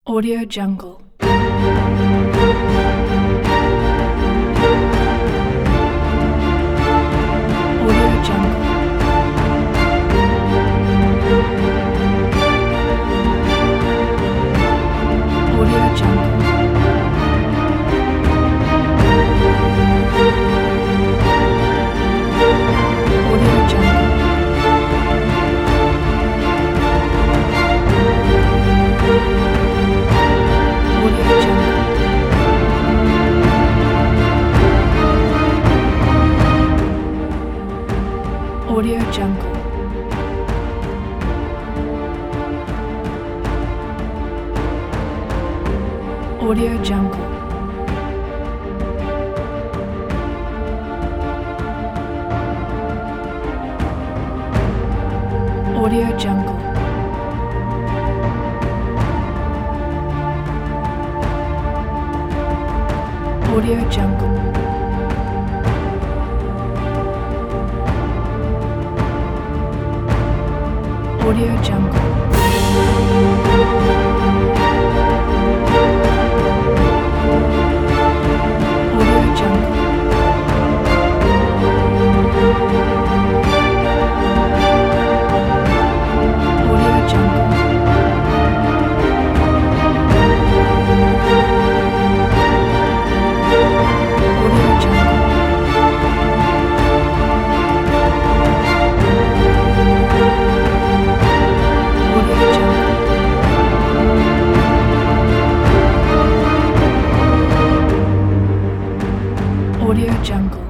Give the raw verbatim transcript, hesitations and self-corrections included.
Audio Jungle. Audio Jungle. Audio Jungle. Audio Jungle. Audio Jungle. Audio Jungle. Audio Jungle. Audio Jungle. Audio Jungle. Audio Jungle. Audio Jungle. Audio Jungle. Audio Jungle. Audio Jungle. Audio Jungle.